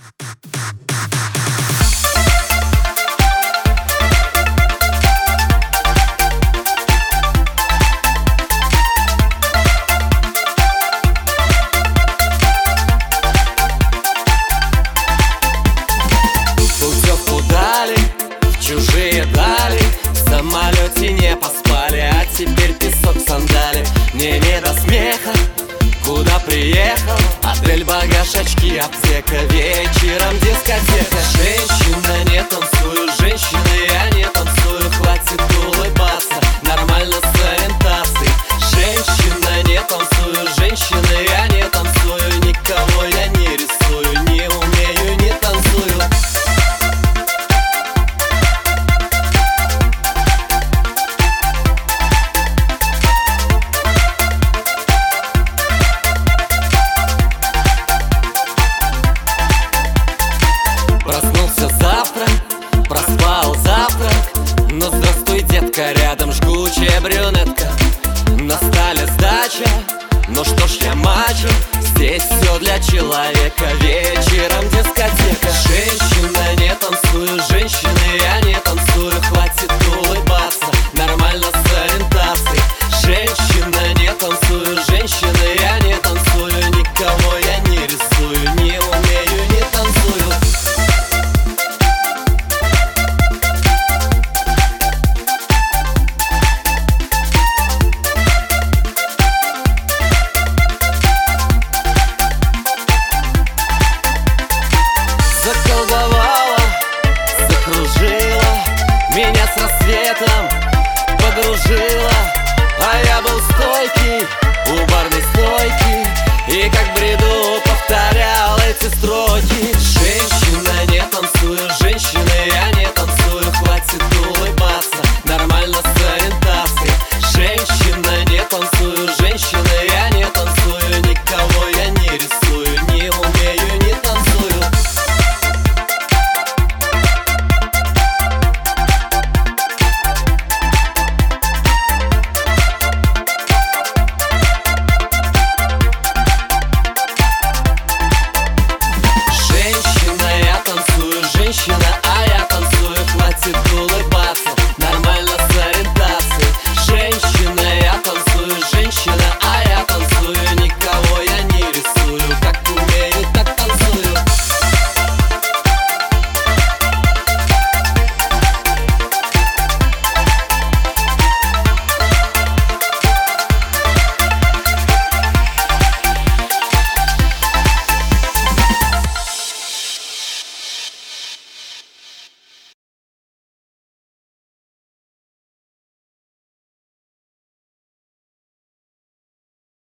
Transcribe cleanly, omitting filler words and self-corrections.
Путевку дали в чужие дали, в самолете не поспали, а теперь песок в сандали. Мне не до смеха, куда приехал? Отель, багаж, очки, аптека, вечером дискотека. Женщина, не танцую, женщины, я не танцую, хватит улыбаться, нормально с ориентацией. Женщина, не танцую, женщины, я не танцую, никого я не рисую, не умею, не танцую. Проснулся завтра, проспал завтрак, но здравствуй, детка, рядом жгучая брюнетка. На столе сдача, ну что ж я мачо, здесь все для человека, вечером дискотека. Женщина, не танцую, женщины, я не танцую, хватит улыбаться, нормально с ориентацией. Женщина, не танцую, женщины, я не танцую, никого я не рисую, не умею, не танцую. Заколдовала, закружила, меня с рассветом погружила. А я был стойкий, у барной стойки, и как в бреду повторял эти строки.